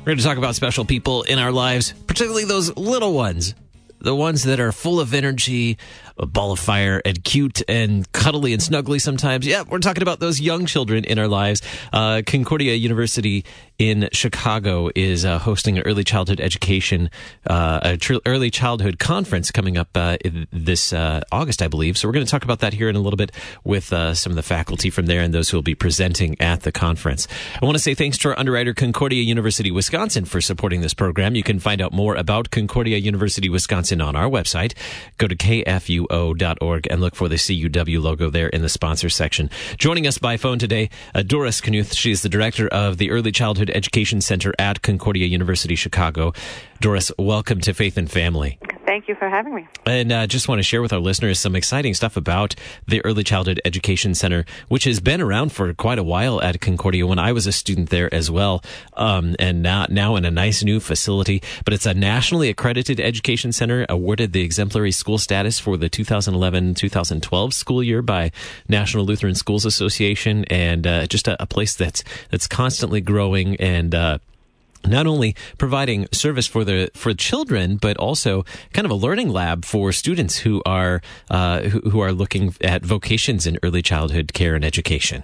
We're going to talk about special people in our lives, particularly those little ones. The ones that are full of energy, a ball of fire, and cute and cuddly and snuggly sometimes. Yeah, we're talking about those young children in our lives. Concordia University in Chicago is hosting an early childhood education, early childhood conference coming up this August, I believe. So we're going to talk about that here in a little bit with some of the faculty from there and those who will be presenting at the conference. I want to say thanks to our underwriter, Concordia University, Wisconsin, for supporting this program. You can find out more about Concordia University, Wisconsin on our website. Go to kfuo.org and look for the CUW logo there in the sponsor section. Joining us by phone today, Doris Knuth. She is the director of the Early Childhood Education Center at Concordia University, Chicago. Doris, welcome to Faith and Family. Thank you for having me. And just want to share with our listeners some exciting stuff about the Early Childhood Education Center, which has been around for quite a while at Concordia when I was a student there as well, and now in a nice new facility. But it's a nationally accredited education center, awarded the exemplary school status for the 2011-2012 school year by National Lutheran Schools Association, and just a place that's constantly growing and not only providing service for children, but also kind of a learning lab for students who are looking at vocations in early childhood care and education.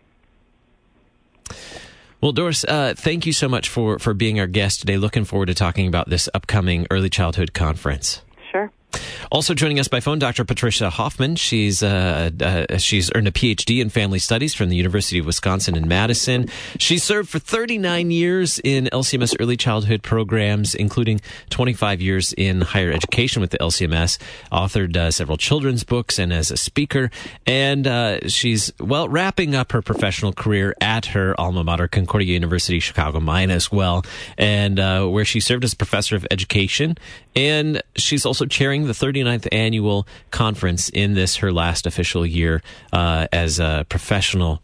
Well, Doris, thank you so much for being our guest today. Looking forward to talking about this upcoming early childhood conference. Sure. Also joining us by phone, Dr. Patricia Hoffman. She's earned a PhD in Family Studies from the University of Wisconsin in Madison. She served for 39 years in LCMS early childhood programs, including 25 years in higher education with the LCMS, authored several children's books and as a speaker. And she's, wrapping up her professional career at her alma mater, Concordia University, Chicago, mine as well, and where she served as professor of education. And she's also chairing the 39th annual conference in this, her last official year as a professional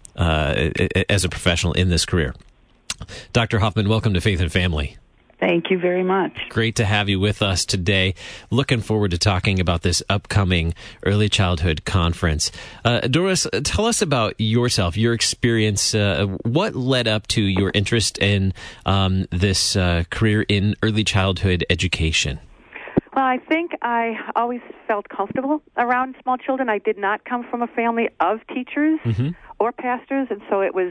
in this career. Dr. Hoffman, welcome to Faith and Family. Thank you very much. Great to have you with us today. Looking forward to talking about this upcoming early childhood conference. Doris, tell us about yourself, your experience. What led up to your interest in this career in early childhood education? Well, I think I always felt comfortable around small children. I did not come from a family of teachers or pastors, and so it was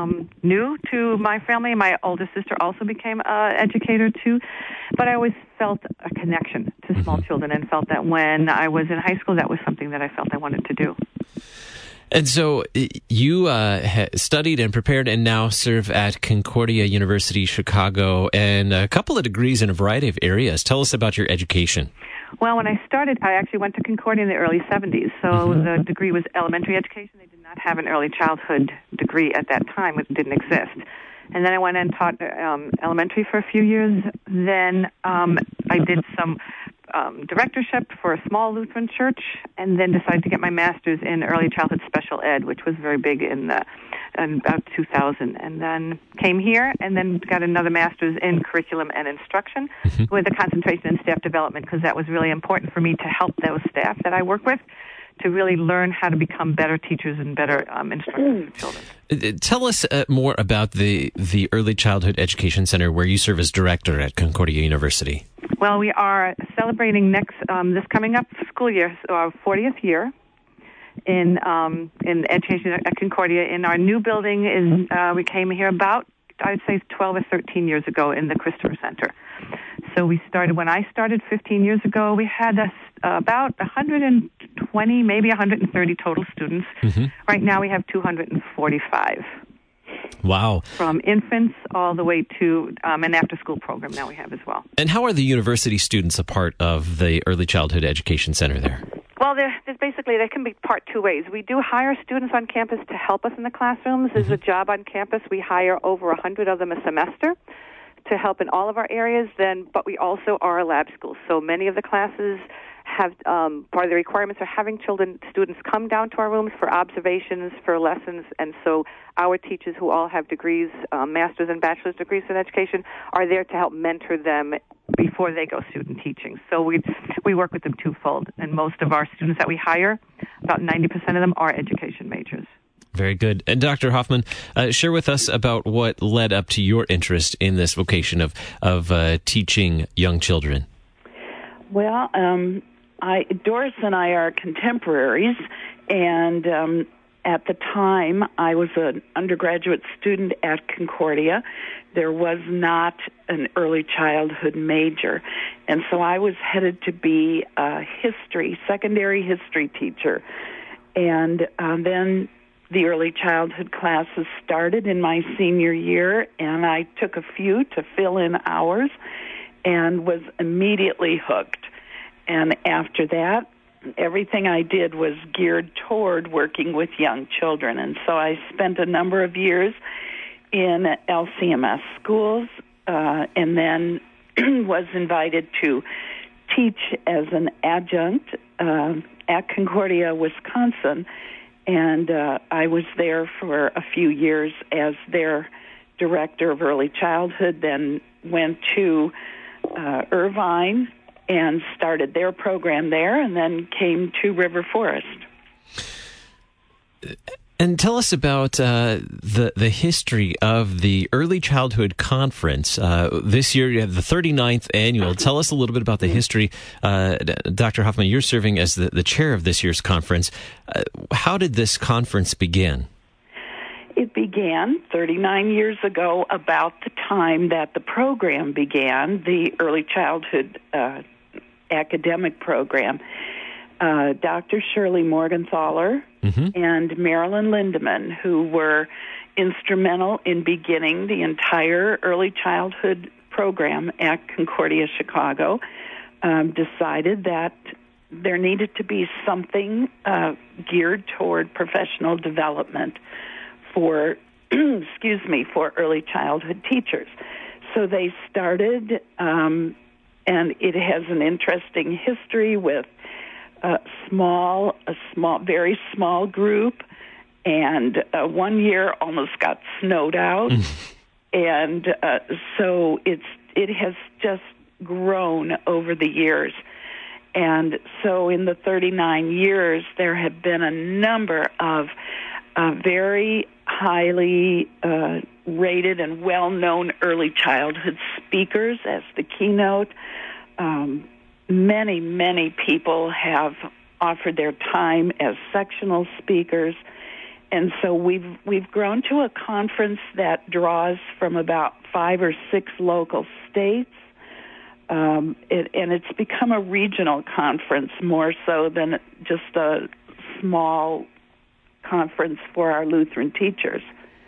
new to my family. My older sister also became an educator, too. But I always felt a connection to small children and felt that when I was in high school, that was something that I felt I wanted to do. And so you studied and prepared and now serve at Concordia University, Chicago, and a couple of degrees in a variety of areas. Tell us about your education. Well, when I started, I actually went to Concordia in the early 70s. So the degree was elementary education. They did not have an early childhood degree at that time. It didn't exist. And then I went and taught elementary for a few years. Then I did some directorship for a small Lutheran church, and then decided to get my master's in early childhood special ed, which was very big in about 2000. And then came here, and then got another master's in curriculum and instruction with a concentration in staff development, because that was really important for me to help those staff that I work with to really learn how to become better teachers and better instructors for children. Tell us more about the Early Childhood Education Center, where you serve as director at Concordia University. Well, we are celebrating this coming up school year, so our 40th year in education at Concordia. In our new building, we came here about, I'd say, 12 or 13 years ago in the Christopher Center. So when I started 15 years ago, we had about 120, maybe 130 total students. Right now we have 245. Wow. From infants all the way to an after-school program now we have as well. And how are the university students a part of the Early Childhood Education Center there? Well, there can be part two ways. We do hire students on campus to help us in the classrooms. There's a job on campus. We hire over 100 of them a semester to help in all of our areas. But we also are a lab school. So many of the classes have part of the requirements are having students come down to our rooms for observations, for lessons, and so our teachers, who all have degrees, master's and bachelor's degrees in education, are there to help mentor them before they go student teaching. So we work with them twofold, and most of our students that we hire, about 90% of them are education majors. Very good. And Dr. Hoffman, share with us about what led up to your interest in this vocation of teaching young children. Well, Doris and I are contemporaries, and at the time I was an undergraduate student at Concordia. There was not an early childhood major, and so I was headed to be a secondary history teacher. And then the early childhood classes started in my senior year, and I took a few to fill in hours and was immediately hooked. And after that, everything I did was geared toward working with young children. And so I spent a number of years in LCMS schools and then was invited to teach as an adjunct at Concordia, Wisconsin. And I was there for a few years as their director of early childhood, then went to Irvine and started their program there, and then came to River Forest. And tell us about the history of the Early Childhood Conference. This year you have the 39th annual. Tell us a little bit about the history. Dr. Hoffman, you're serving as the chair of this year's conference. How did this conference begin? It began 39 years ago, about the time that the program began, the Early Childhood academic program. Dr. Shirley Morgenthaler and Marilyn Lindemann, who were instrumental in beginning the entire early childhood program at Concordia, Chicago, decided that there needed to be something geared toward professional development for, for early childhood teachers. So they started, and it has an interesting history with a very small group, and 1 year almost got snowed out, and so it has just grown over the years. And so in the 39 years, there have been a number of very highly rated and well-known early childhood speakers as the keynote. Many, many people have offered their time as sectional speakers. And so we've grown to a conference that draws from about 5 or 6 local states. And it's become a regional conference more so than just a small conference for our Lutheran teachers.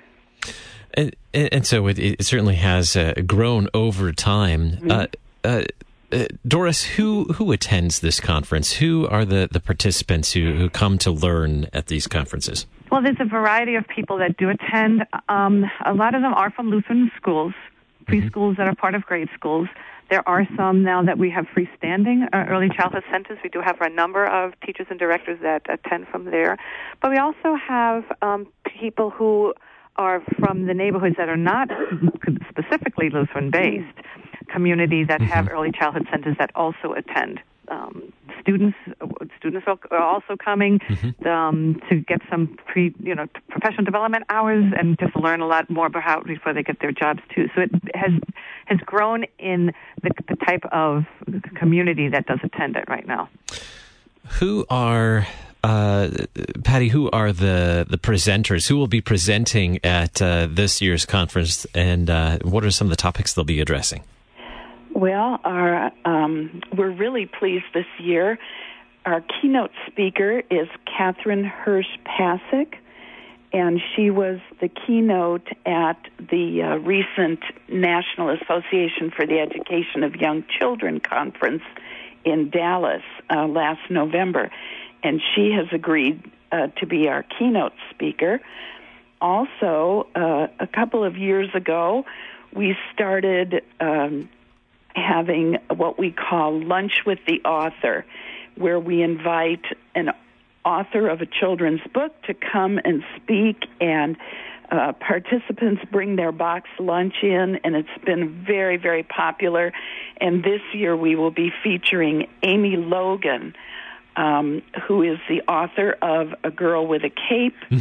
And so it certainly has grown over time. Doris, who attends this conference? Who are the participants who come to learn at these conferences? Well, there's a variety of people that do attend. A lot of them are from Lutheran schools, preschools that are part of grade schools. There are some now that we have freestanding early childhood centers. We do have a number of teachers and directors that attend from there. But we also have people who are from the neighborhoods that are not specifically Lutheran-based, communities that have early childhood centers that also attend. Students are also coming to get some professional development hours and just learn a lot more about how before they get their jobs too. So it has grown in the type of community that does attend it right now. Who are Patty? Who are the presenters? Who will be presenting at this year's conference, and what are some of the topics they'll be addressing? Well, we're really pleased this year. Our keynote speaker is Catherine Hirsch-Pasek, and she was the keynote at the recent National Association for the Education of Young Children conference in Dallas last November, and she has agreed to be our keynote speaker. Also, a couple of years ago, we started having what we call Lunch with the Author, where we invite an author of a children's book to come and speak, and participants bring their box lunch in, and it's been very, very popular. And this year we will be featuring Amy Logan, who is the author of A Girl with a Cape,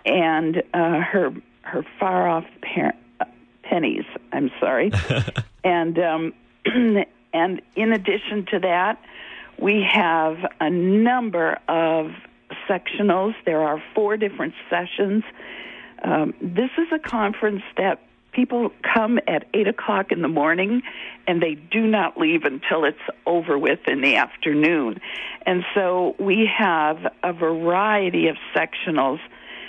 and her far off pennies. I'm sorry, and and in addition to that, we have a number of sectionals. There are 4 different sessions. This is a conference that people come at 8 o'clock in the morning, and they do not leave until it's over with in the afternoon. And so we have a variety of sectionals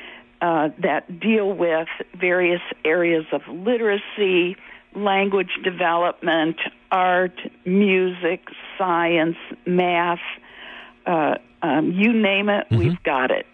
that deal with various areas of literacy, language development, art, music, science, math, you name it, we've got it.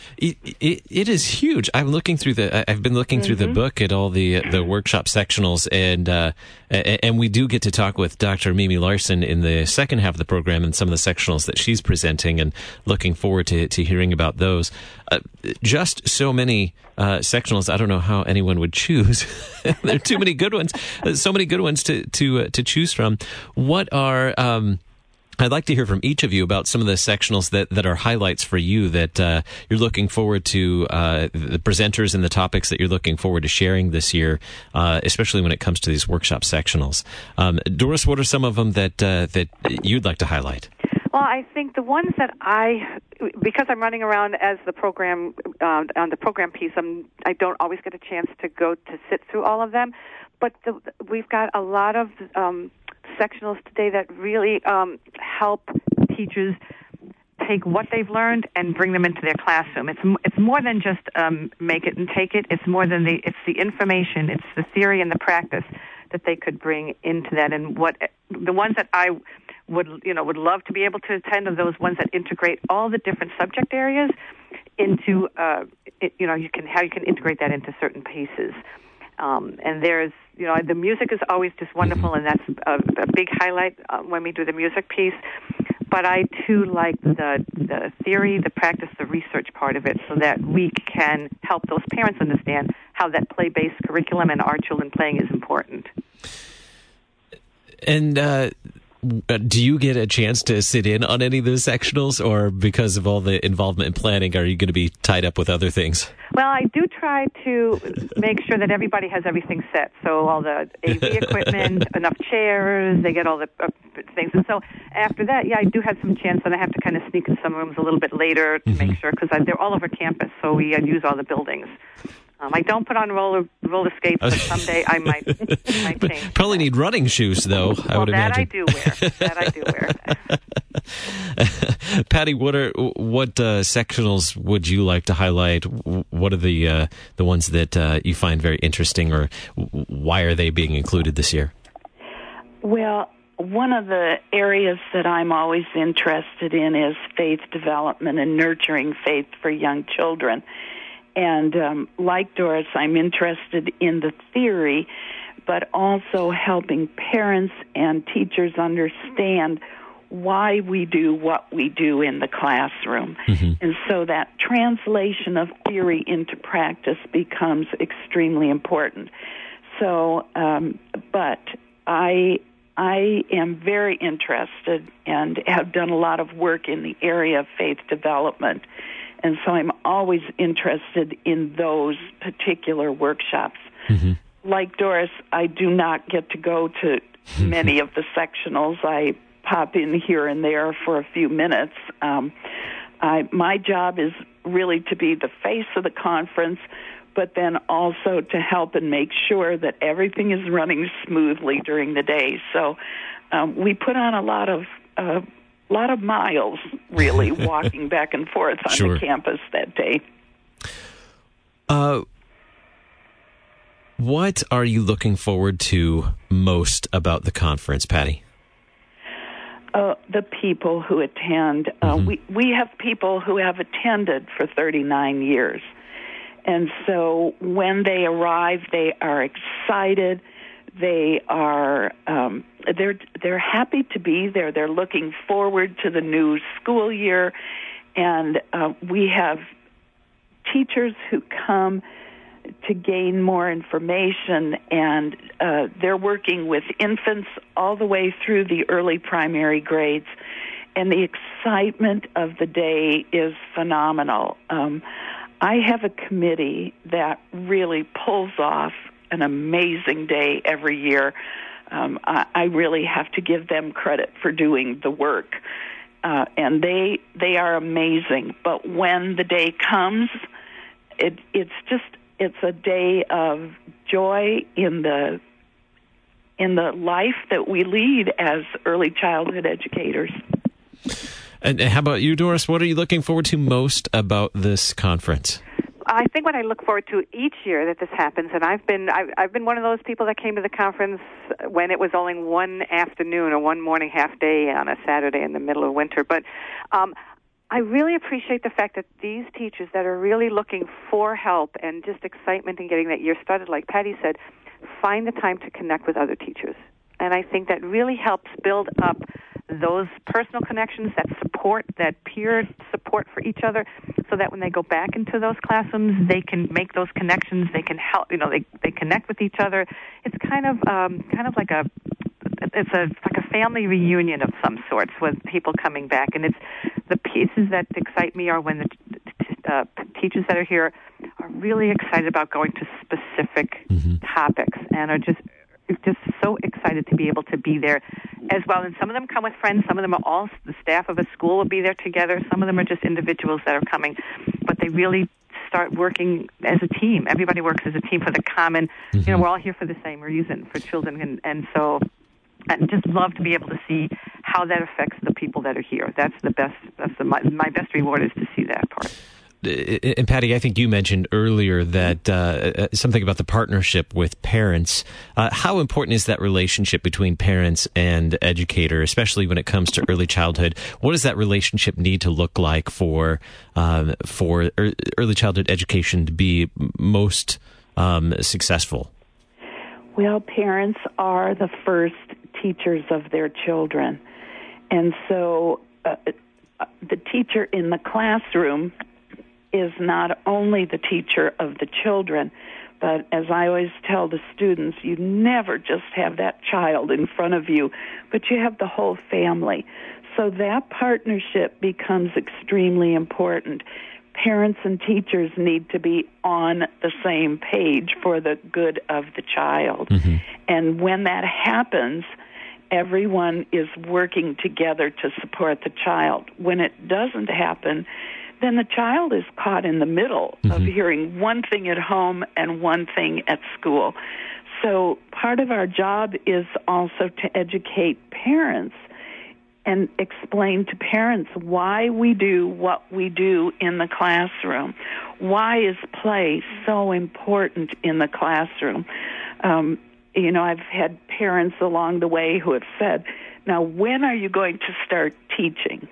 It is huge. I've been looking through the book at all the workshop sectionals, and we do get to talk with Dr. Mimi Larson in the second half of the program and some of the sectionals that she's presenting, and looking forward to hearing about those. Just so many sectionals. I don't know how anyone would choose. There are too many good ones. So many good ones to choose from. What are I'd like to hear from each of you about some of the sectionals that are highlights for you that you're looking forward to, the presenters and the topics that you're looking forward to sharing this year, especially when it comes to these workshop sectionals. Doris, what are some of them that you'd like to highlight? Well, I think the ones that because I'm running around as the program, on the program piece, I don't always get a chance to go to sit through all of them, but we've got a lot of sectionals today that really help teachers take what they've learned and bring them into their classroom. It's more than just make it and take it. It's more than it's the information, it's the theory and the practice that they could bring into that. And what the ones that I would love to be able to attend are those ones that integrate all the different subject areas into how you can integrate that into certain pieces. And there's, the music is always just wonderful, and that's a big highlight when we do the music piece. But I, too, like the theory, the practice, the research part of it, so that we can help those parents understand how that play-based curriculum and our children playing is important. And do you get a chance to sit in on any of those sectionals, or because of all the involvement in planning, are you going to be tied up with other things? Well, I do try to make sure that everybody has everything set. So all the AV equipment, enough chairs, they get all the things. And so after that, I do have some chance, and I have to kind of sneak in some rooms a little bit later to make sure, because they're all over campus, so we use all the buildings. I don't put on roller skates, but someday I might change. Probably need running shoes, though. I would imagine. That I do wear. Patty, what sectionals would you like to highlight? What are the ones that you find very interesting, or why are they being included this year? Well, one of the areas that I'm always interested in is faith development and nurturing faith for young children. And like Doris, I'm interested in the theory, but also helping parents and teachers understand why we do what we do in the classroom. Mm-hmm. And so that translation of theory into practice becomes extremely important. So, but I am very interested and have done a lot of work in the area of faith development. And so I'm always interested in those particular workshops. Mm-hmm. Like Doris, I do not get to go to many of the sectionals. I pop in here and there for a few minutes. My job is really to be the face of the conference, but then also to help and make sure that everything is running smoothly during the day. So we put on a lot of miles, really, walking back and forth on the campus that day. What are you looking forward to most about the conference, Patty? The people who attend. We have people who have attended for 39 years. And so when they arrive, they are excited. They are they're happy to be there. They're looking forward to the new school year, and we have teachers who come to gain more information, and they're working with infants all the way through the early primary grades, and the excitement of the day is phenomenal. I have a committee that really pulls off an amazing day every year. I really have to give them credit for doing the work. And they are amazing. But when the day comes, it's a day of joy in the life that we lead as early childhood educators. And how about you, Doris? What are you looking forward to most about this conference? I think what I look forward to each year that this happens, and I've been one of those people that came to the conference when it was only one afternoon or one morning half day on a Saturday in the middle of winter. But I really appreciate the fact that these teachers that are really looking for help and just excitement in getting that year started, like Patty said, find the time to connect with other teachers. And I think that really helps build up those personal connections, that support, that peer support for each other, so that when they go back into those classrooms, they can make those connections. They can help. They connect with each other. It's kind of like a family reunion of some sorts with people coming back. And it's the pieces that excite me are when the teachers that are here are really excited about going to specific topics and are just so excited to be able to be there as well. And some of them come with friends. Some of them are all the staff of a school will be there together. Some of them are just individuals that are coming. But they really start working as a team. Everybody works as a team for the common. We're all here for the same reason, for children. And so I just love to be able to see how that affects the people that are here. That's the best. My best reward is to see that part. And Patty, I think you mentioned earlier that something about the partnership with parents. How important is that relationship between parents and educator, especially when it comes to early childhood? What does that relationship need to look like for early childhood education to be most successful? Well, parents are the first teachers of their children. And so the teacher in the classroom is not only the teacher of the children, but as I always tell the students, you never just have that child in front of you, but you have the whole family. So that partnership becomes extremely important. Parents and teachers need to be on the same page for the good of the child. And when that happens, everyone is working together to support the child. When it doesn't happen, then the child is caught in the middle of hearing one thing at home and one thing at school. So part of our job is also to educate parents and explain to parents why we do what we do in the classroom. Why is play so important in the classroom? I've had parents along the way who have said, now, when are you going to start teaching?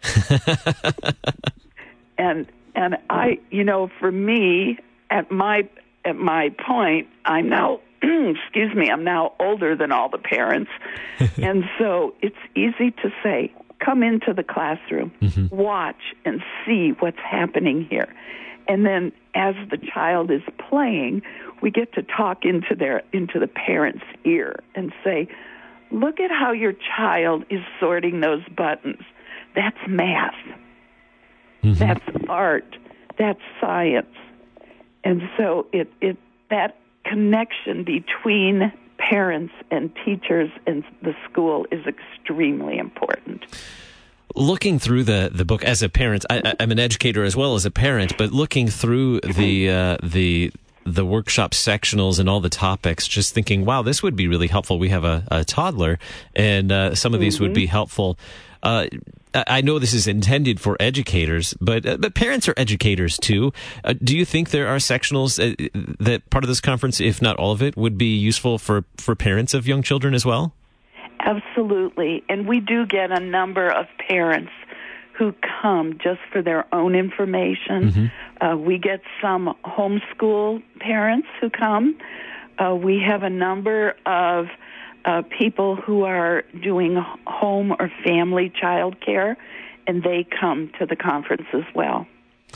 And I, for me, at my point, I'm now, I'm now older than all the parents. And so it's easy to say, come into the classroom, watch and see what's happening here. And then as the child is playing, we get to talk into the parent's ear and say, look at how your child is sorting those buttons. That's math. That's art. That's science. And so that connection between parents and teachers and the school is extremely important. Looking through the book as a parent, I'm an educator as well as a parent, but looking through the workshop sectionals and all the topics, just thinking, wow, this would be really helpful. We have a toddler, and some of these would be helpful. I know this is intended for educators, but parents are educators too. Do you think there are sectionals that part of this conference, if not all of it, would be useful for parents of young children as well? Absolutely. And we do get a number of parents who come just for their own information. We get some homeschool parents who come. We have a number of people who are doing home or family child care, and they come to the conference as well.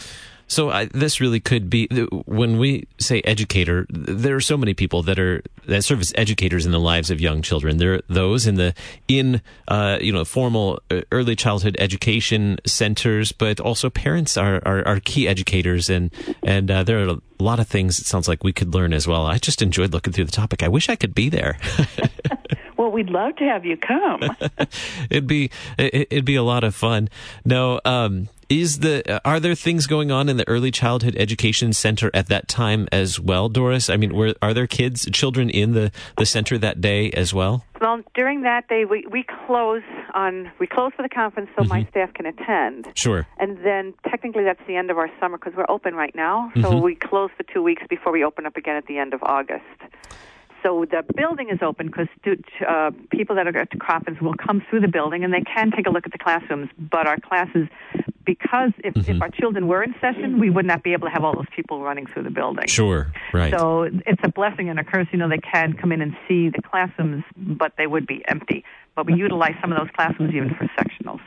So this really could be, when we say educator, there are so many people that serve as educators in the lives of young children. There are those in formal early childhood education centers, but also parents are key educators, and there are a lot of things it sounds like we could learn as well. I just enjoyed looking through the topic. I wish I could be there. Well, we'd love to have you come. It'd be a lot of fun. Now, are there things going on in the Early Childhood Education Center at that time as well, Doris? I mean, are there children in the center that day as well? Well, during that day, we close for the conference so my staff can attend. Sure. And then technically that's the end of our summer because we're open right now. So we close for 2 weeks before we open up again at the end of August. So the building is open because people that are at the conference will come through the building and they can take a look at the classrooms. But our classes, because if our children were in session, we would not be able to have all those people running through the building. Sure, right. So it's a blessing and a curse. They can come in and see the classrooms, but they would be empty. But we utilize some of those classrooms even for sectionals.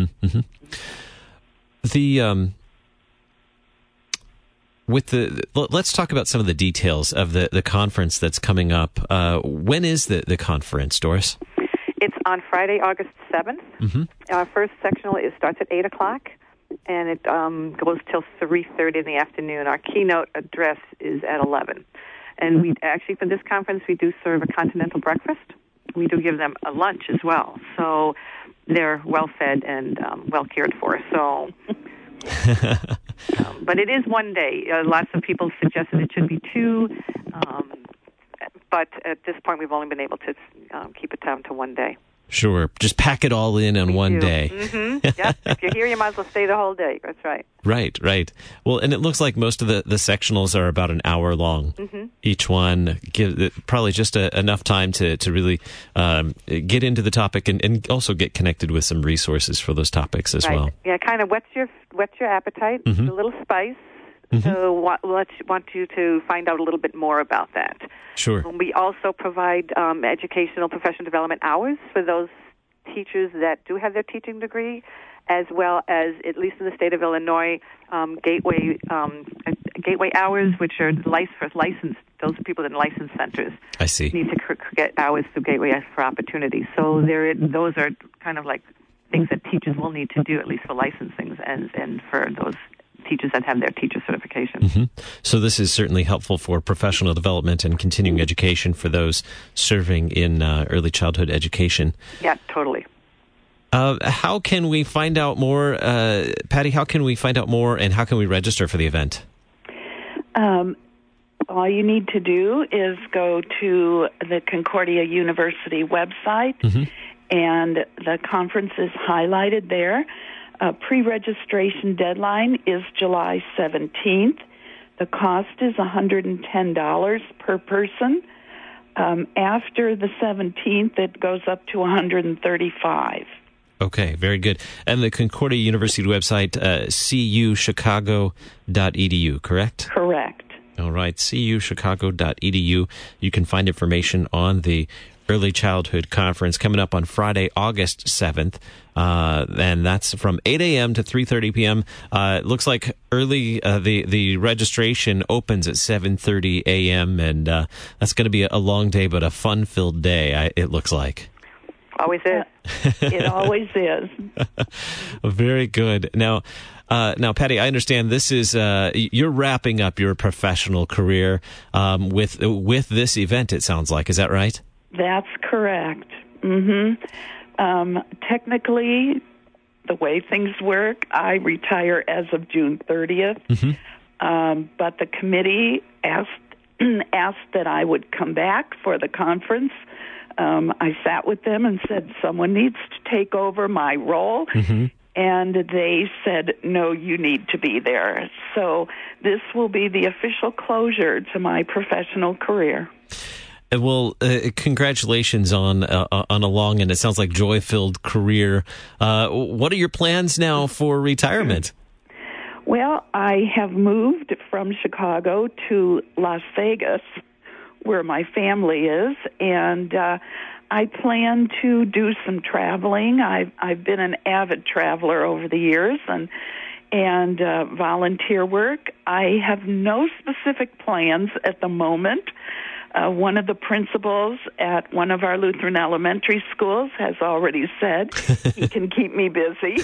Let's talk about some of the details of the conference that's coming up. When is the conference, Doris? It's on Friday, August 7th. Our first sectional starts at 8 o'clock, and it goes till 3:30 in the afternoon. Our keynote address is at 11. And we actually, for this conference, we do serve a continental breakfast. We do give them a lunch as well. So they're well-fed and well-cared for. So... but it is one day. Lots of people suggested it should be 2, but at this point we've only been able to keep it down to 1 day. Sure. Just pack it all in on one day. Yep. If you're here, you might as well stay the whole day. That's right. Right. Well, and it looks like most of the sectionals are about an hour long. Each one gives probably just enough time to really get into the topic and also get connected with some resources for those topics as well. Yeah, kind of whets your appetite, a little spice. So want you to find out a little bit more about that. Sure. We also provide educational professional development hours for those teachers that do have their teaching degree, as well as, at least in the state of Illinois, gateway hours, which are for licensed. Those are people in license centers. I see. Need to get hours through Gateway for Opportunity. So those are kind of like things that teachers will need to do, at least for licensings and for those teachers that have their teacher certification. So this is certainly helpful for professional development and continuing education for those serving in early childhood education. Yeah, totally. How can we find out more, Patty? How can we find out more, and how can we register for the event? All you need to do is go to the Concordia University website, and the conference is highlighted there. Pre-registration deadline is July 17th. The cost is $110 per person. After the 17th, it goes up to $135. Okay, very good. And the Concordia University website, cuchicago.edu, correct? Correct. All right, cuchicago.edu. You can find information on the Early Childhood Conference coming up on Friday, August 7th. And that's from 8 a.m. to 3:30 p.m. It looks like the registration opens at 7:30 a.m. And that's going to be a long day, but a fun-filled day, it looks like. Always is. It always is. Very good. Now, Patty, I understand this is you're wrapping up your professional career with this event. It sounds like, is that right? That's correct. Technically, the way things work, I retire as of June 30th. But the committee asked that I would come back for the conference. I sat with them and said, someone needs to take over my role. And they said, no, you need to be there. So this will be the official closure to my professional career. Well, congratulations on a long and it sounds like joy-filled career. What are your plans now for retirement? Well, I have moved from Chicago to Las Vegas, where my family is, and I plan to do some traveling. I've been an avid traveler over the years, and and volunteer work. I have no specific plans at the moment. One of the principals at one of our Lutheran elementary schools has already said he can keep me busy.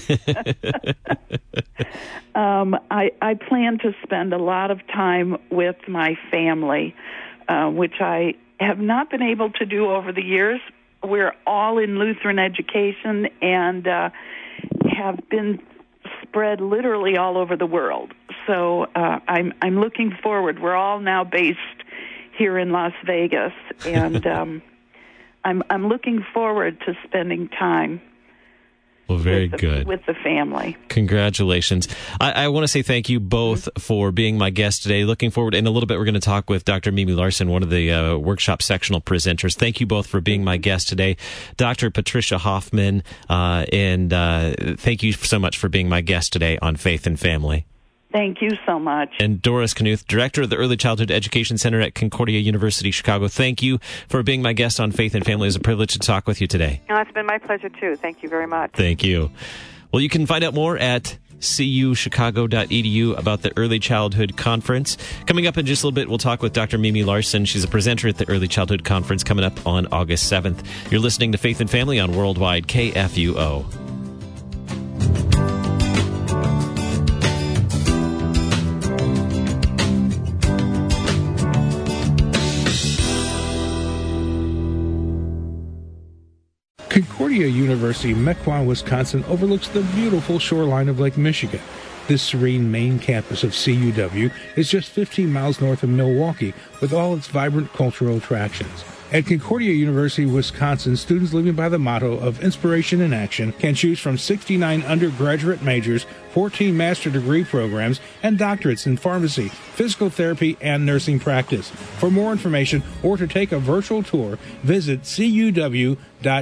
I plan to spend a lot of time with my family, which I have not been able to do over the years. We're all in Lutheran education and have been spread literally all over the world. So I'm looking forward. We're all now based here in Las Vegas, and I'm looking forward to spending time. Well, very good. With the family. Congratulations. I want to say thank you both for being my guest today. Looking forward, in a little bit, we're going to talk with Dr. Mimi Larson, one of the workshop sectional presenters. Thank you both for being my guest today. Dr. Patricia Hoffman, and thank you so much for being my guest today on Faith and Family. Thank you so much. And Doris Knuth, Director of the Early Childhood Education Center at Concordia University, Chicago. Thank you for being my guest on Faith and Family. It was a privilege to talk with you today. No, it's been my pleasure, too. Thank you very much. Thank you. Well, you can find out more at cuchicago.edu about the Early Childhood Conference. Coming up in just a little bit, we'll talk with Dr. Mimi Larson. She's a presenter at the Early Childhood Conference coming up on August 7th. You're listening to Faith and Family on Worldwide KFUO. Concordia University, Mequon, Wisconsin, overlooks the beautiful shoreline of Lake Michigan. This serene main campus of CUW is just 15 miles north of Milwaukee, with all its vibrant cultural attractions. At Concordia University, Wisconsin, students living by the motto of inspiration in action can choose from 69 undergraduate majors, 14 master degree programs, and doctorates in pharmacy, physical therapy, and nursing practice. For more information or to take a virtual tour, visit cuw.edu.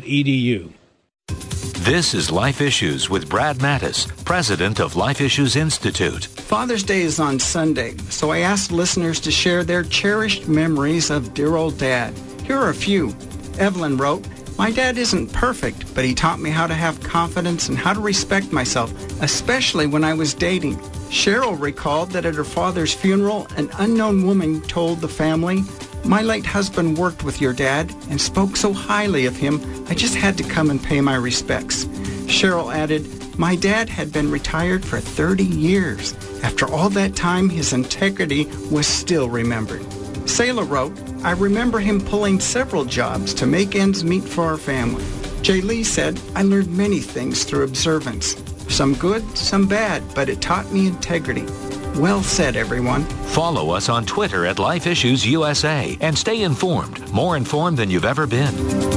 This is Life Issues with Brad Mattis, president of Life Issues Institute. Father's Day is on Sunday, so I asked listeners to share their cherished memories of dear old Dad. Here are a few. Evelyn wrote, "My dad isn't perfect, but he taught me how to have confidence and how to respect myself, especially when I was dating." Cheryl recalled that at her father's funeral, an unknown woman told the family, "My late husband worked with your dad and spoke so highly of him, I just had to come and pay my respects." Cheryl added, "My dad had been retired for 30 years. After all that time, his integrity was still remembered." Selah wrote, "I remember him pulling several jobs to make ends meet for our family." Jay Lee said, "I learned many things through observance. Some good, some bad, but it taught me integrity." Well said, everyone. Follow us on Twitter at Life Issues USA and stay informed, more informed than you've ever been.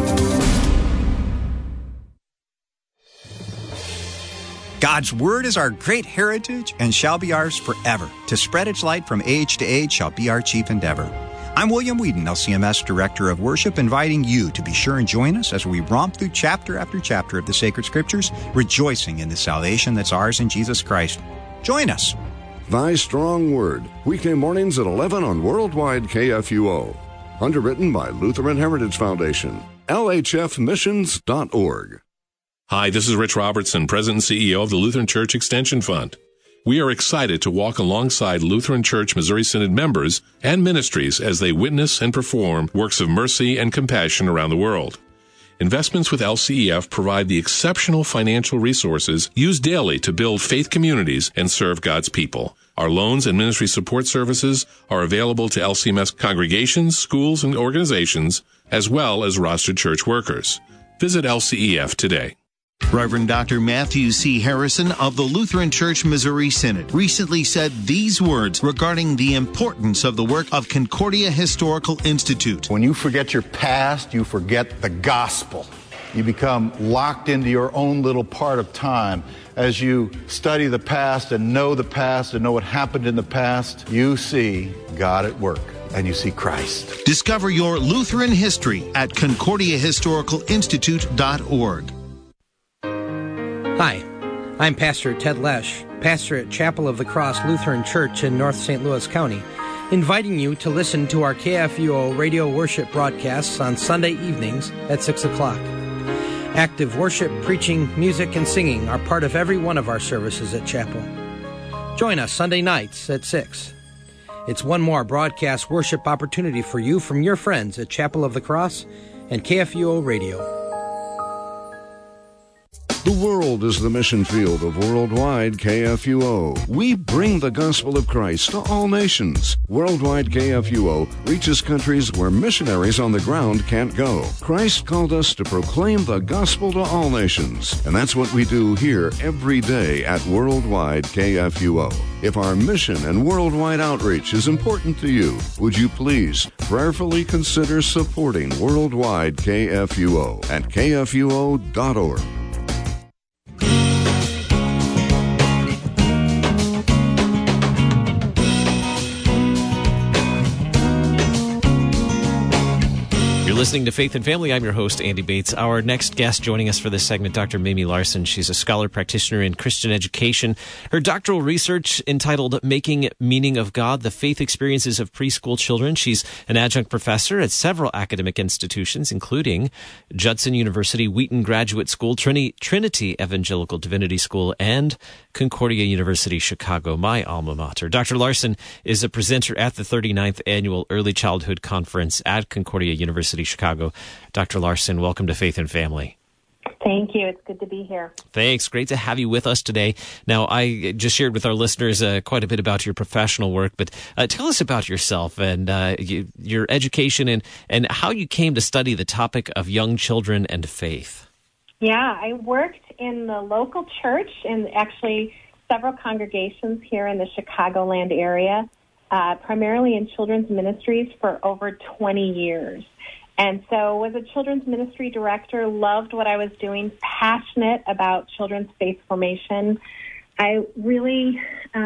God's Word is our great heritage and shall be ours forever. To spread its light from age to age shall be our chief endeavor. I'm William Whedon, LCMS Director of Worship, inviting you to be sure and join us as we romp through chapter after chapter of the Sacred Scriptures, rejoicing in the salvation that's ours in Jesus Christ. Join us. Thy Strong Word, weekday mornings at 11 on Worldwide KFUO. Underwritten by Lutheran Heritage Foundation, lhfmissions.org. Hi, this is Rich Robertson, President and CEO of the Lutheran Church Extension Fund. We are excited to walk alongside Lutheran Church Missouri Synod members and ministries as they witness and perform works of mercy and compassion around the world. Investments with LCEF provide the exceptional financial resources used daily to build faith communities and serve God's people. Our loans and ministry support services are available to LCMS congregations, schools, and organizations, as well as rostered church workers. Visit LCEF today. Reverend Dr. Matthew C. Harrison of the Lutheran Church Missouri Synod recently said these words regarding the importance of the work of Concordia Historical Institute. When you forget your past, you forget the gospel. You become locked into your own little part of time. As you study the past and know what happened in the past, you see God at work. And you see Christ. Discover your Lutheran history at ConcordiaHistoricalInstitute.org. Hi, I'm Pastor Ted Lesh, pastor at Chapel of the Cross Lutheran Church in North St. Louis County, inviting you to listen to our KFUO radio worship broadcasts on Sunday evenings at 6 o'clock. Active worship, preaching, music, and singing are part of every one of our services at Chapel. Join us Sunday nights at 6. It's one more broadcast worship opportunity for you from your friends at Chapel of the Cross and KFUO Radio. The world is the mission field of Worldwide KFUO. We bring the gospel of Christ to all nations. Worldwide KFUO reaches countries where missionaries on the ground can't go. Christ called us to proclaim the gospel to all nations, and that's what we do here every day at Worldwide KFUO. If our mission and worldwide outreach is important to you, would you please prayerfully consider supporting Worldwide KFUO at kfuo.org. You're listening to Faith and Family. I'm your host, Andy Bates. Our next guest joining us for this segment, Dr. Mamie Larson. She's a scholar practitioner in Christian education. Her doctoral research entitled Making Meaning of God, the Faith Experiences of Preschool Children. She's an adjunct professor at several academic institutions, including Judson University, Wheaton Graduate School, Trinity Evangelical Divinity School, and Concordia University, Chicago, my alma mater. Dr. Larson is a presenter at the 39th Annual Early Childhood Conference at Concordia University, Chicago. Dr. Larson, welcome to Faith and Family. Thank you. It's good to be here. Thanks. Great to have you with us today. Now, I just shared with our listeners quite a bit about your professional work, but tell us about yourself and your education and how you came to study the topic of young children and faith. Yeah, I worked in the local church and actually several congregations here in the Chicagoland area, primarily in children's ministries for over 20 years. And so was a children's ministry director, loved what I was doing, passionate about children's faith formation. I really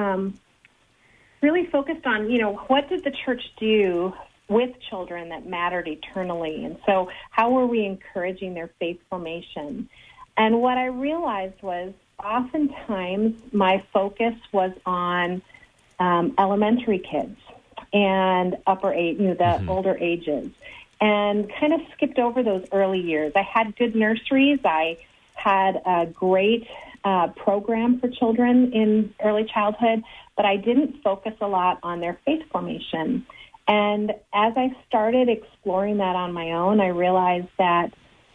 focused on, what did the church do with children that mattered eternally? And so how were we encouraging their faith formation? And what I realized was oftentimes my focus was on elementary kids and upper age, the older ages, and kind of skipped over those early years. I had good nurseries. I had a great program for children in early childhood, but I didn't focus a lot on their faith formation. And as I started exploring that on my own, I realized that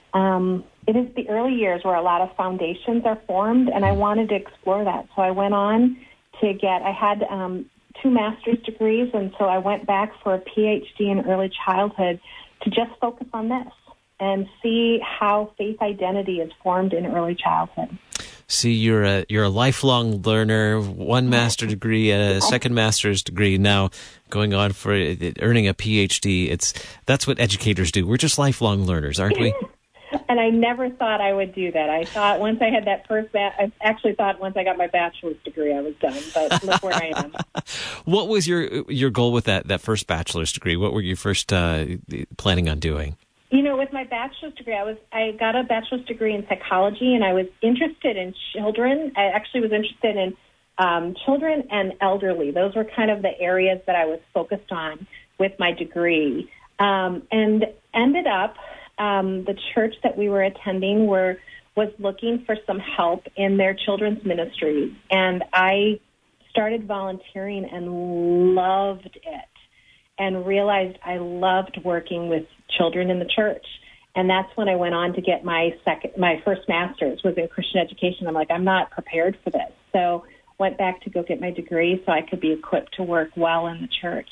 it is the early years where a lot of foundations are formed, and I wanted to explore that. So I went on to I had 2 master's degrees, and so I went back for a PhD in early childhood to just focus on this and see how faith identity is formed in early childhood. See, you're a lifelong learner, 1 master's degree, a 2nd master's degree, now going on for earning a PhD. That's what educators do. We're just lifelong learners, aren't we? And I never thought I would do that. I thought once I had that I actually thought once I got my bachelor's degree I was done, but look where I am. What was your goal with that first bachelor's degree? What were you first planning on doing? With my bachelor's degree, I got a bachelor's degree in psychology, and I was interested in children. I actually was interested in children and elderly. Those were kind of the areas that I was focused on with my degree, and ended up the church that we were attending was looking for some help in their children's ministries, and I started volunteering and loved it, and realized I loved working with children in the church. And that's when I went on to get my first master's was in Christian education. I'm like, I'm not prepared for this. So went back to go get my degree so I could be equipped to work well in the church.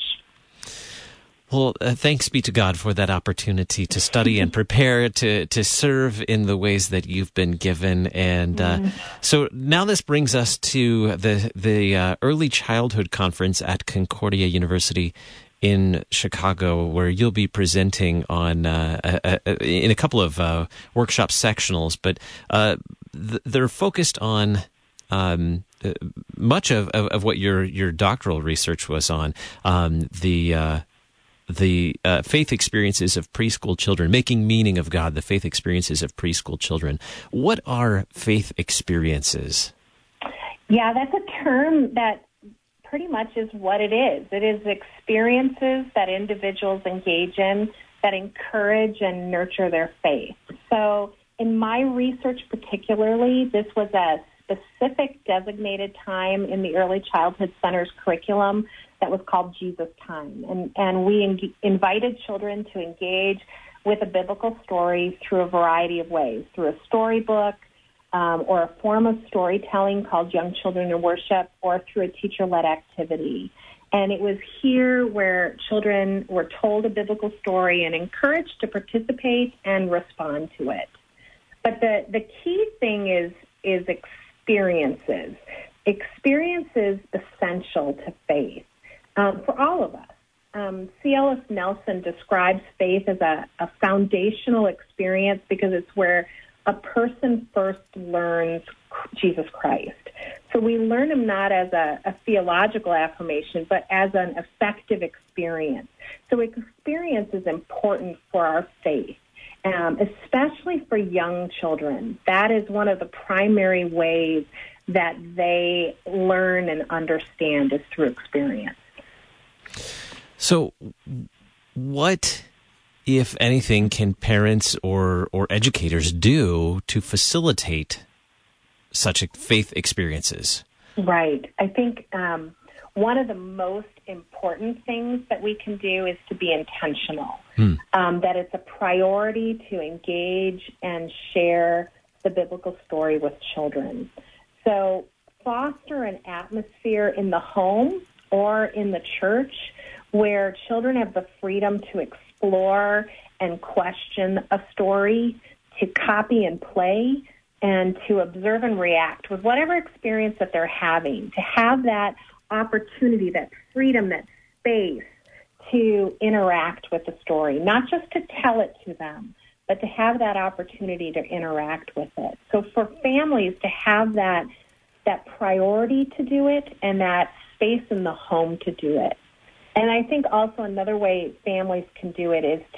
Well, thanks be to God for that opportunity to study and prepare to serve in the ways that you've been given. And so now this brings us to the Early Childhood Conference at Concordia University in Chicago, where you'll be presenting on in a couple of workshop sectionals, but they're focused on much of what your doctoral research was on, the faith experiences of preschool children, making meaning of God, the faith experiences of preschool children. What are faith experiences? Yeah, that's a term that pretty much is what it is. It is experiences that individuals engage in that encourage and nurture their faith. So in my research particularly, this was a specific designated time in the Early Childhood Center's curriculum that was called Jesus Time. And we invited children to engage with a biblical story through a variety of ways, through a storybook, or a form of storytelling called Young Children in Worship, or through a teacher-led activity. And it was here where children were told a biblical story and encouraged to participate and respond to it. But the key thing is experiences. Experiences essential to faith for all of us. C.L.S. Nelson describes faith as a foundational experience because it's where a person first learns Jesus Christ. So we learn him not as a theological affirmation, but as an effective experience. So experience is important for our faith, especially for young children. That is one of the primary ways that they learn and understand is through experience. So what, if anything, can parents or educators do to facilitate such faith experiences? Right. I think one of the most important things that we can do is to be intentional, that it's a priority to engage and share the biblical story with children. So foster an atmosphere in the home or in the church where children have the freedom to explore and question a story, to copy and play, and to observe and react with whatever experience that they're having, to have that opportunity, that freedom, that space to interact with the story, not just to tell it to them, but to have that opportunity to interact with it. So for families to have that priority to do it and that space in the home to do it. And I think also another way families can do it is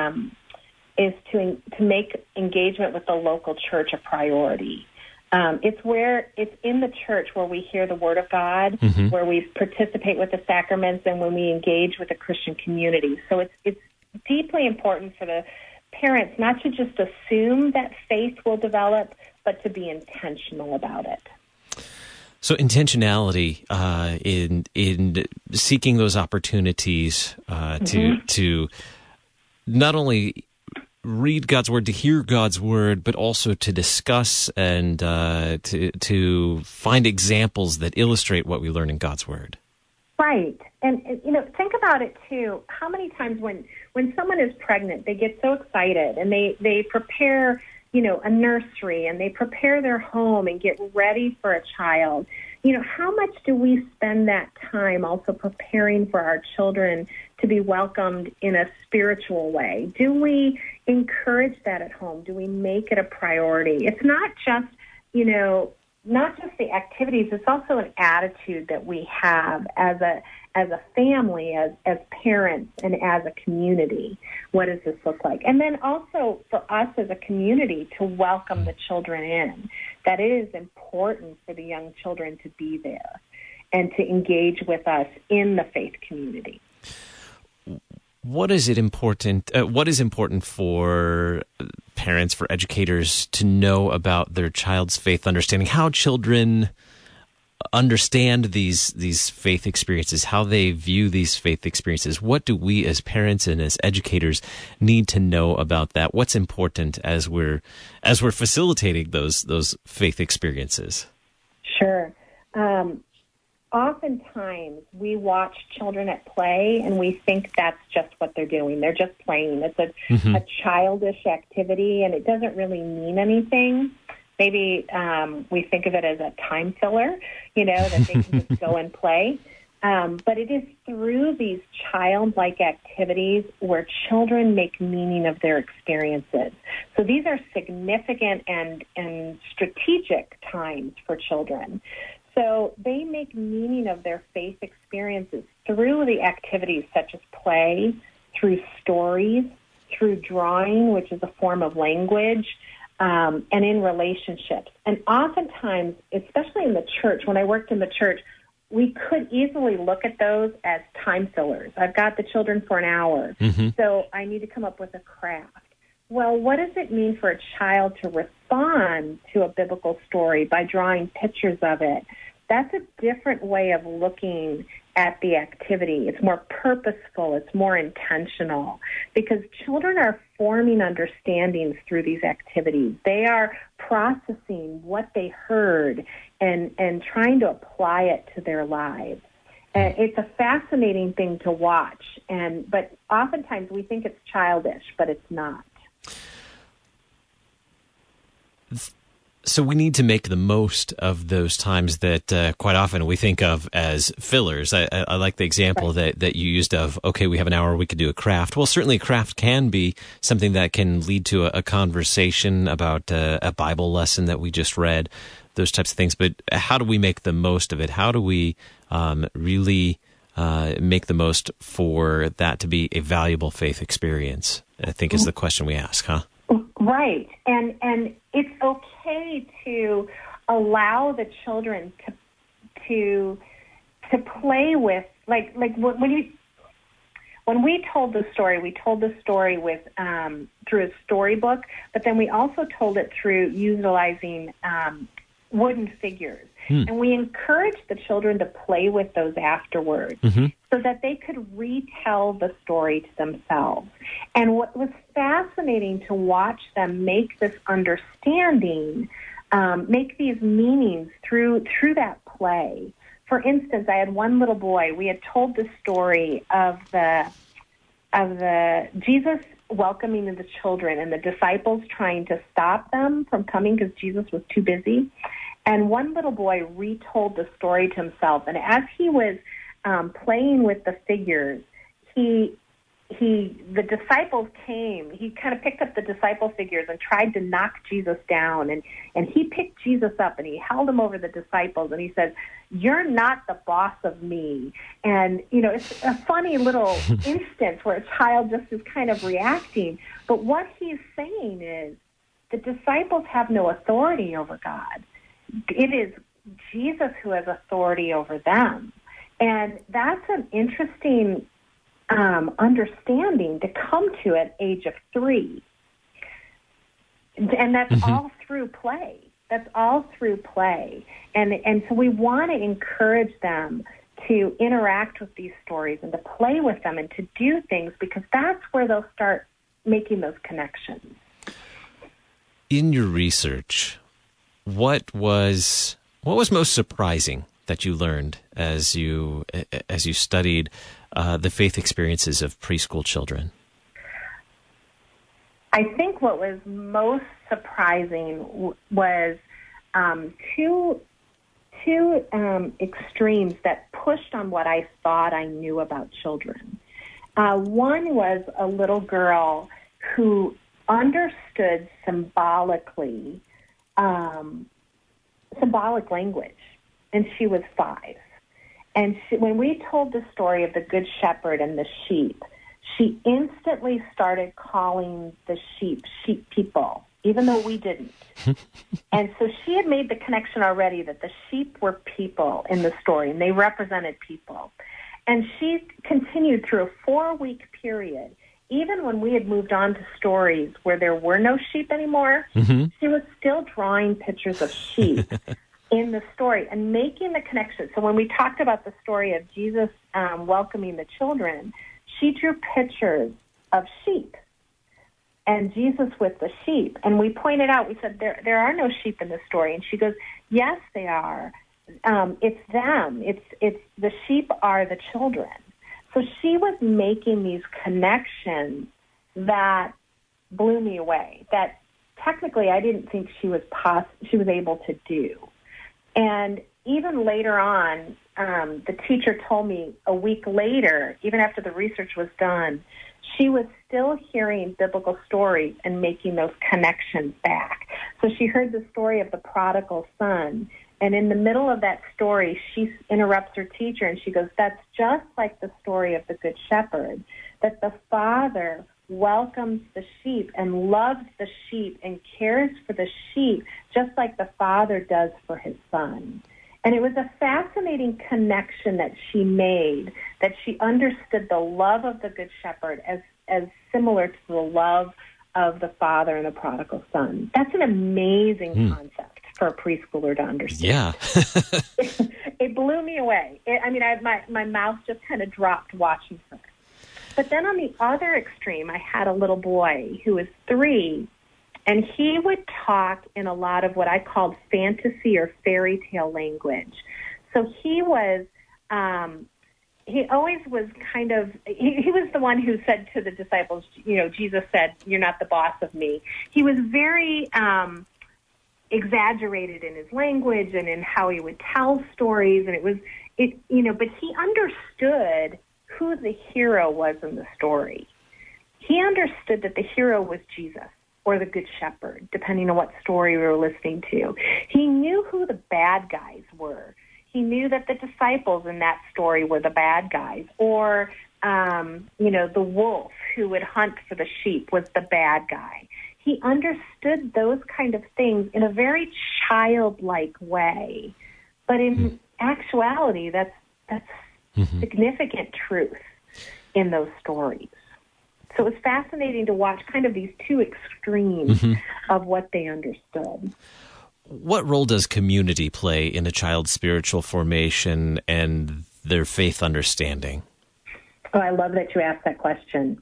to make engagement with the local church a priority. It's in the church where we hear the Word of God, where we participate with the sacraments, and when we engage with the Christian community. So it's deeply important for the parents not to just assume that faith will develop, but to be intentional about it. So intentionality in seeking those opportunities to not only read God's Word, to hear God's Word, but also to discuss and to find examples that illustrate what we learn in God's Word. Right. And think about it, too. How many times when someone is pregnant, they get so excited and they prepare, a nursery, and they prepare their home and get ready for a child. How much do we spend that time also preparing for our children to be welcomed in a spiritual way? Do we encourage that at home? Do we make it a priority? It's not just, not just the activities, it's also an attitude that we have as a family, as parents, and as a community. What does this look like? And then also for us as a community to welcome the children in. That it is important for the young children to be there and to engage with us in the faith community. What is important for parents, for educators to know about their child's faith understanding? How children understand these faith experiences, how they view these faith experiences. What do we as parents and as educators need to know about that? What's important as we're facilitating those faith experiences? Sure. Oftentimes, we watch children at play, and we think that's just what they're doing. They're just playing. It's a childish activity, and it doesn't really mean anything. Maybe we think of it as a time filler, that they can just go and play. But it is through these childlike activities where children make meaning of their experiences. So these are significant and strategic times for children. So they make meaning of their faith experiences through the activities such as play, through stories, through drawing, which is a form of language, and in relationships. And oftentimes, especially in the church, when I worked in the church, we could easily look at those as time fillers. I've got the children for an hour, so I need to come up with a craft. Well, what does it mean for a child to respond to a biblical story by drawing pictures of it, that's a different way of looking at the activity. It's more purposeful. It's more intentional, because children are forming understandings through these activities. They are processing what they heard and trying to apply it to their lives. And it's a fascinating thing to watch, but oftentimes we think it's childish, but it's not. So we need to make the most of those times that quite often we think of as fillers. I like the example that you used of, okay, we have an hour, we could do a craft. Well, certainly a craft can be something that can lead to a conversation about a Bible lesson that we just read, those types of things. But how do we make the most of it? How do we really make the most for that to be a valuable faith experience, I think is the question we ask, huh? Right. And it's okay to allow the children to play with, like when we told the story, we told the story with through a storybook, but then we also told it through utilizing wooden figures. And we encouraged the children to play with those afterwards so that they could retell the story to themselves. And what was fascinating to watch them make this understanding, make these meanings through that play. For instance, I had one little boy. We had told the story of the Jesus welcoming the children and the disciples trying to stop them from coming because Jesus was too busy. And one little boy retold the story to himself. And as he was playing with the figures, the disciples came. He kind of picked up the disciple figures and tried to knock Jesus down. And he picked Jesus up and he held him over the disciples. And he said, "You're not the boss of me." And, it's a funny little instance where a child just is kind of reacting. But what he's saying is the disciples have no authority over God. It is Jesus who has authority over them. And that's an interesting understanding to come to at age of 3. And that's all through play. That's all through play. And so we want to encourage them to interact with these stories and to play with them and to do things, because that's where they'll start making those connections. In your research, what was most surprising that you learned as you studied the faith experiences of preschool children? I think what was most surprising was two extremes that pushed on what I thought I knew about children. One was a little girl who understood symbolic language, and she was 5. And when we told the story of the Good Shepherd and the sheep, she instantly started calling the sheep people, even though we didn't. And so she had made the connection already that the sheep were people in the story, and they represented people. And she continued through a 4-week period. Even when we had moved on to stories where there were no sheep anymore, she was still drawing pictures of sheep in the story and making the connection. So when we talked about the story of Jesus welcoming the children, she drew pictures of sheep and Jesus with the sheep. And we pointed out, we said, there are no sheep in this story. And she goes, yes, they are. It's them. It's the sheep are the children. So she was making these connections that blew me away, that technically I didn't think she was able to do. And even later on, the teacher told me a week later, even after the research was done, she was still hearing biblical stories and making those connections back. So she heard the story of the prodigal son, and in the middle of that story, she interrupts her teacher and she goes, that's just like the story of the Good Shepherd, that the father welcomes the sheep and loves the sheep and cares for the sheep just like the father does for his son. And it was a fascinating connection that she made, that she understood the love of the Good Shepherd as similar to the love of the father and the prodigal son. That's an amazing concept for a preschooler to understand. Yeah. It blew me away. My mouth just kind of dropped watching her. But then on the other extreme, I had a little boy who was 3, and he would talk in a lot of what I called fantasy or fairy tale language. So he was, he always was kind of, he was the one who said to the disciples, Jesus said, "You're not the boss of me." He was very exaggerated in his language and in how he would tell stories, and but he understood who the hero was in the story. He understood that the hero was Jesus or the Good Shepherd, depending on what story we were listening to. He knew who the bad guys were. He knew that the disciples in that story were the bad guys, or, the wolf who would hunt for the sheep was the bad guy. He understood those kind of things in a very childlike way. But in actuality, that's significant truth in those stories. So it was fascinating to watch kind of these two extremes of what they understood. What role does community play in a child's spiritual formation and their faith understanding? Oh, I love that you asked that question.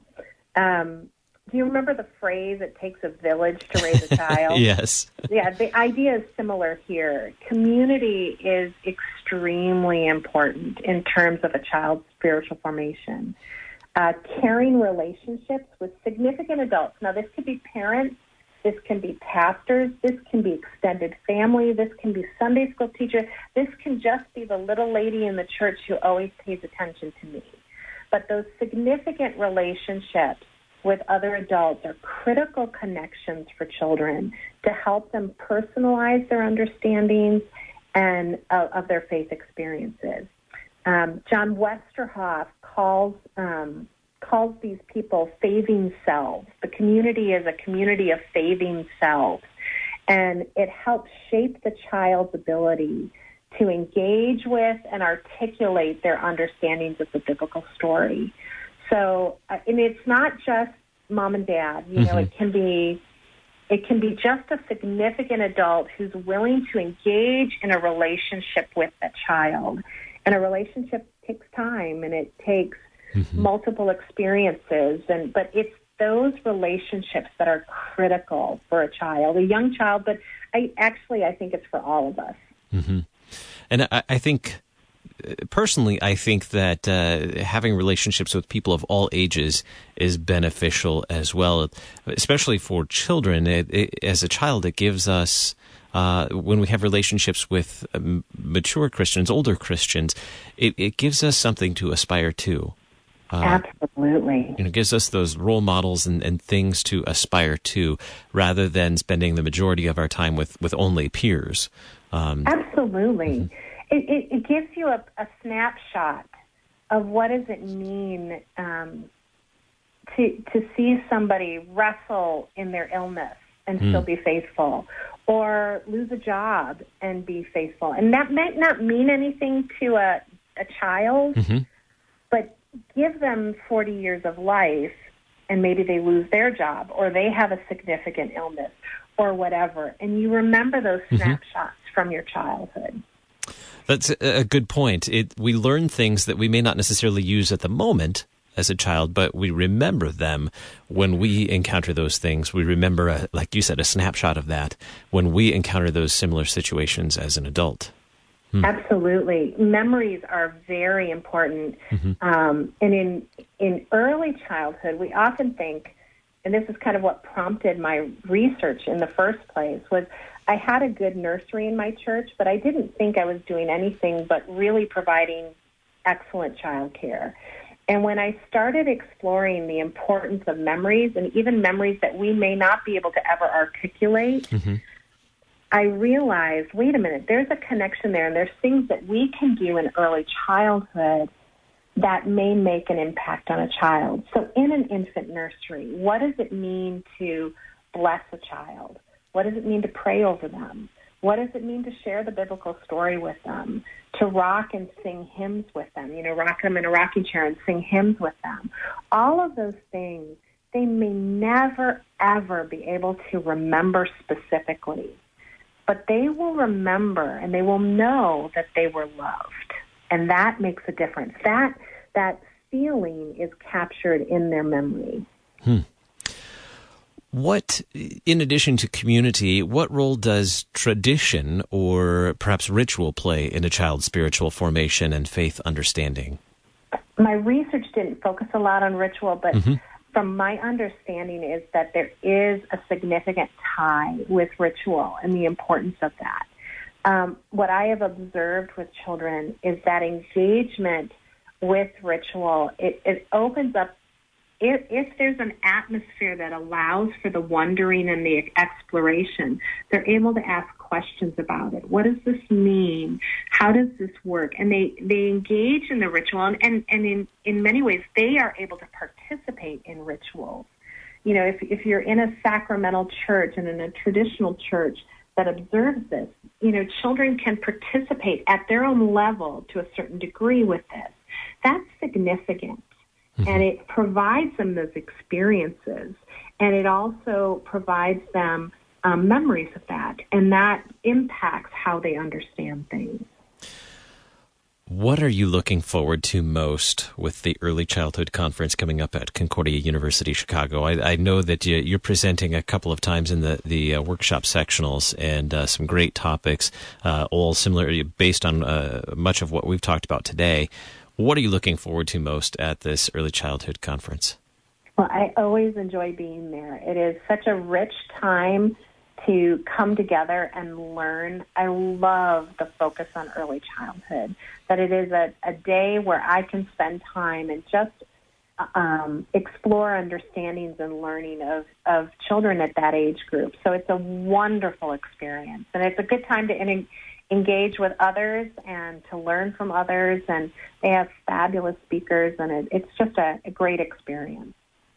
Do you remember the phrase, "It takes a village to raise a child"? Yes. Yeah, the idea is similar here. Community is extremely important in terms of a child's spiritual formation. Caring relationships with significant adults. Now, this could be parents, this can be pastors, this can be extended family, this can be Sunday school teacher, this can just be the little lady in the church who always pays attention to me. But those significant relationships with other adults are critical connections for children to help them personalize their understandings and of their faith experiences. John Westerhoff calls these people faithing selves. The community is a community of faithing selves, and it helps shape the child's ability to engage with and articulate their understandings of the biblical story. So, and it's not just mom and dad. It can be just a significant adult who's willing to engage in a relationship with that child. And a relationship takes time, and it takes multiple experiences. But it's those relationships that are critical for a child, a young child. But I think it's for all of us. Mm-hmm. And I think, personally, I think that having relationships with people of all ages is beneficial as well, especially for children. As a child, it gives us, when we have relationships with mature Christians, older Christians, it gives us something to aspire to. Absolutely. It gives us those role models and things to aspire to, rather than spending the majority of our time with only peers. Absolutely. It gives you a snapshot of what does it mean to see somebody wrestle in their illness and still be faithful, or lose a job and be faithful. And that might not mean anything to a child, but give them 40 years of life and maybe they lose their job or they have a significant illness or whatever. And you remember those snapshots from your childhood. That's a good point. We learn things that we may not necessarily use at the moment as a child, but we remember them when we encounter those things. We remember, like you said, a snapshot of that when we encounter those similar situations as an adult. Absolutely. Memories are very important. And in early childhood, we often think, and this is kind of what prompted my research in the first place, was I had a good nursery in my church, but I didn't think I was doing anything but really providing excellent child care. And when I started exploring the importance of memories, and even memories that we may not be able to ever articulate, I realized, wait a minute, there's a connection there, and there's things that we can do in early childhood that may make an impact on a child. So in an infant nursery, what does it mean to bless a child? What does it mean to pray over them? What does it mean to share the biblical story with them? To rock and sing hymns with them, rock them in a rocking chair and sing hymns with them. All of those things they may never, ever be able to remember specifically, but they will remember and they will know that they were loved. And that makes a difference. That feeling is captured in their memory. What, in addition to community, what role does tradition or perhaps ritual play in a child's spiritual formation and faith understanding? My research didn't focus a lot on ritual, but from my understanding is that there is a significant tie with ritual and the importance of that. What I have observed with children is that engagement with ritual, it opens up. If there's an atmosphere that allows for the wondering and the exploration, they're able to ask questions about it. What does this mean? How does this work? And they engage in the ritual, and in many ways, they are able to participate in rituals. You know, if you're in a sacramental church and in a traditional church that observes this, you know, children can participate at their own level to a certain degree with this. That's significant. And it provides them those experiences, and it also provides them memories of that, and that impacts how they understand things. What are you looking forward to most with the Early Childhood Conference coming up at Concordia University, Chicago? I know that you're presenting a couple of times in the workshop sectionals, and some great topics, all similar, based on much of what we've talked about today. What are you looking forward to most at this Early Childhood Conference? Well, I always enjoy being there. It is such a rich time to come together and learn. I love the focus on early childhood, that it is a day where I can spend time and just explore understandings and learning of children at that age group. So it's a wonderful experience, and it's a good time to engage with others and to learn from others, and they have fabulous speakers, and it's just a great experience.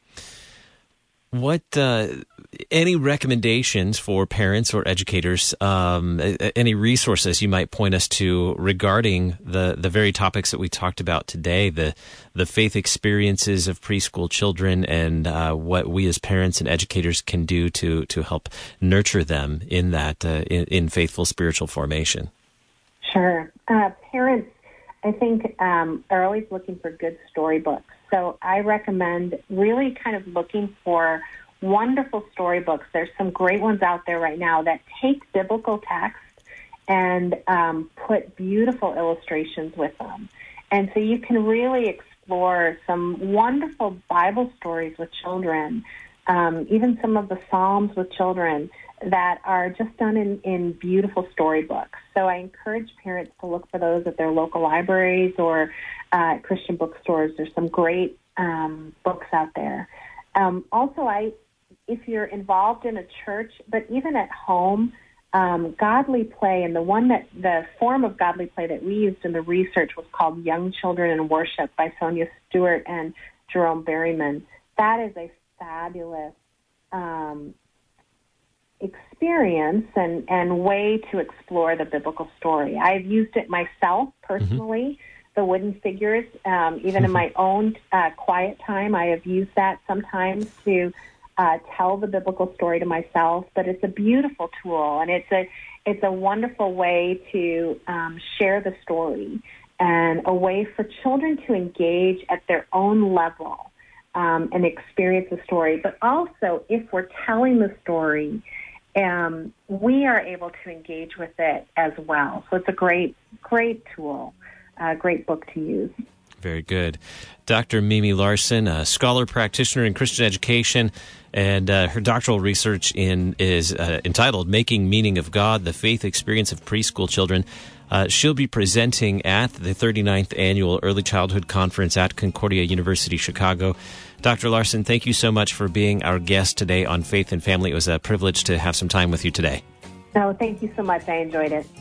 What any recommendations for parents or educators, any resources you might point us to regarding the very topics that we talked about today, the faith experiences of preschool children, and what we as parents and educators can do to help nurture them in that in faithful spiritual formation? Sure. Parents, I think, are always looking for good storybooks. So I recommend really kind of looking for wonderful storybooks. There's some great ones out there right now that take biblical text and put beautiful illustrations with them. And so you can really explore some wonderful Bible stories with children, even some of the Psalms with children that are just done in beautiful storybooks. So I encourage parents to look for those at their local libraries or Christian bookstores. There's some great books out there. Also, if you're involved in a church, but even at home, godly play, and the form of godly play that we used in the research was called Young Children in Worship by Sonia Stewart and Jerome Berryman. That is a fabulous experience and way to explore the biblical story. I've used it myself personally, the wooden figures. Even in my own quiet time, I have used that sometimes to tell the biblical story to myself. But it's a beautiful tool, and it's a wonderful way to share the story, and a way for children to engage at their own level and experience the story. But also, if we're telling the story, we are able to engage with it as well. So it's a great tool, a great book to use. Very good. Dr. Mimi Larson, a scholar practitioner in Christian education, and her doctoral research is entitled Making Meaning of God, the Faith Experience of Preschool Children. She'll be presenting at the 39th Annual Early Childhood Conference at Concordia University, Chicago. Dr. Larson, thank you so much for being our guest today on Faith and Family. It was a privilege to have some time with you today. No, thank you so much. I enjoyed it.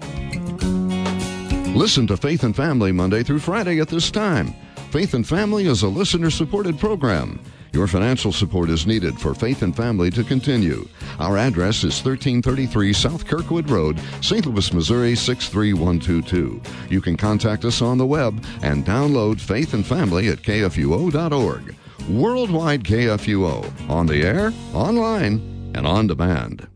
Listen to Faith and Family Monday through Friday at this time. Faith and Family is a listener-supported program. Your financial support is needed for Faith and Family to continue. Our address is 1333 South Kirkwood Road, St. Louis, Missouri 63122. You can contact us on the web and download Faith and Family at kfuo.org. Worldwide KFUO, on the air, online, and on demand.